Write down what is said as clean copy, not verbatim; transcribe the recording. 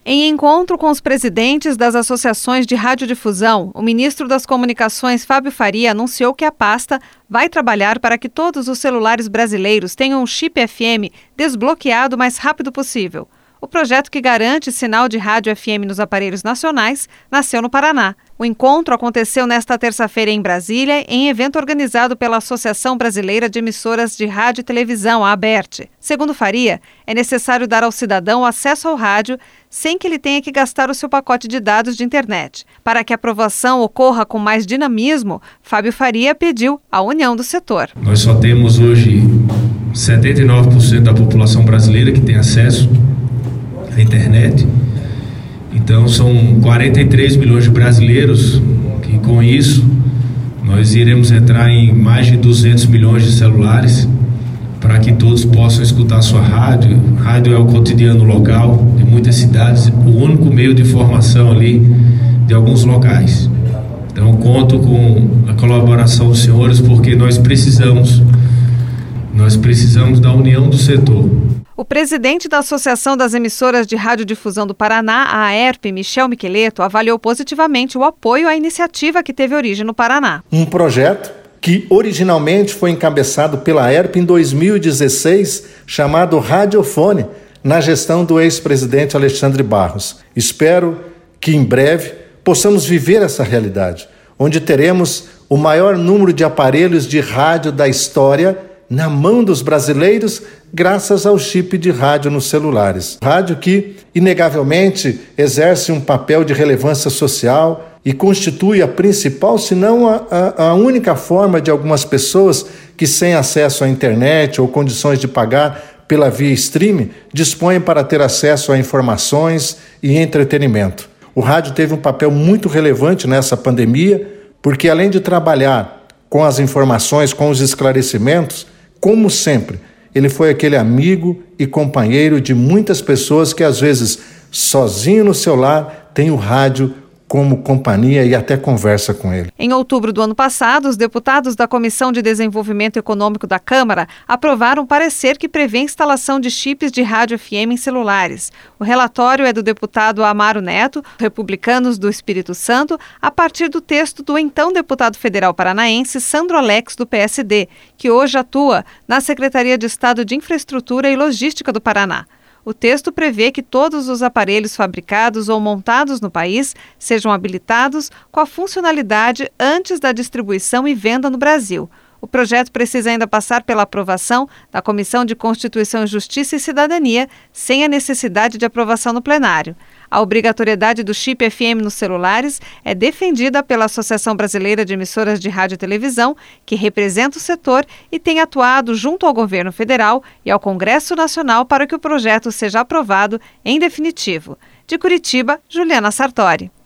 Em encontro com os presidentes das associações de radiodifusão, o ministro das Comunicações, Fábio Faria, anunciou que a pasta vai trabalhar para que todos os celulares brasileiros tenham um chip FM desbloqueado o mais rápido possível. O projeto que garante sinal de rádio FM nos aparelhos nacionais nasceu no Paraná. O encontro aconteceu nesta terça-feira em Brasília, em evento organizado pela Associação Brasileira de Emissoras de Rádio e Televisão, a ABERT. Segundo Faria, é necessário dar ao cidadão acesso ao rádio sem que ele tenha que gastar o seu pacote de dados de internet. Para que a aprovação ocorra com mais dinamismo, Fábio Faria pediu a união do setor. Nós só temos hoje 79% da população brasileira que tem acesso à internet. Então são 43 milhões de brasileiros que com isso nós iremos entrar em mais de 200 milhões de celulares para que todos possam escutar sua rádio. Rádio é o cotidiano local de muitas cidades, o único meio de informação ali de alguns locais. Então conto com a colaboração dos senhores porque nós precisamos da união do setor. O presidente da Associação das Emissoras de Radiodifusão do Paraná, a AERP, Michel Miqueleto, avaliou positivamente o apoio à iniciativa que teve origem no Paraná. Um projeto que originalmente foi encabeçado pela AERP em 2016, chamado Radiofone, na gestão do ex-presidente Alexandre Barros. Espero que em breve possamos viver essa realidade, onde teremos o maior número de aparelhos de rádio da história na mão dos brasileiros, graças ao chip de rádio nos celulares. Rádio que, inegavelmente, exerce um papel de relevância social e constitui a principal, se não a única forma de algumas pessoas que, sem acesso à internet ou condições de pagar pela via streaming, dispõem para ter acesso a informações e entretenimento. O rádio teve um papel muito relevante nessa pandemia, porque além de trabalhar com as informações, com os esclarecimentos, como sempre, ele foi aquele amigo e companheiro de muitas pessoas que, às vezes, sozinho no seu lar, tem o rádio como companhia e até conversa com ele. Em outubro do ano passado, os deputados da Comissão de Desenvolvimento Econômico da Câmara aprovaram um parecer que prevê a instalação de chips de rádio FM em celulares. O relatório é do deputado Amaro Neto, republicanos do Espírito Santo, a partir do texto do então deputado federal paranaense Sandro Alex, do PSD, que hoje atua na Secretaria de Estado de Infraestrutura e Logística do Paraná. O texto prevê que todos os aparelhos fabricados ou montados no país sejam habilitados com a funcionalidade antes da distribuição e venda no Brasil. O projeto precisa ainda passar pela aprovação da Comissão de Constituição, Justiça e Cidadania, sem a necessidade de aprovação no plenário. A obrigatoriedade do chip FM nos celulares é defendida pela Associação Brasileira de Emissoras de Rádio e Televisão, que representa o setor e tem atuado junto ao governo federal e ao Congresso Nacional para que o projeto seja aprovado em definitivo. De Curitiba, Juliana Sartori.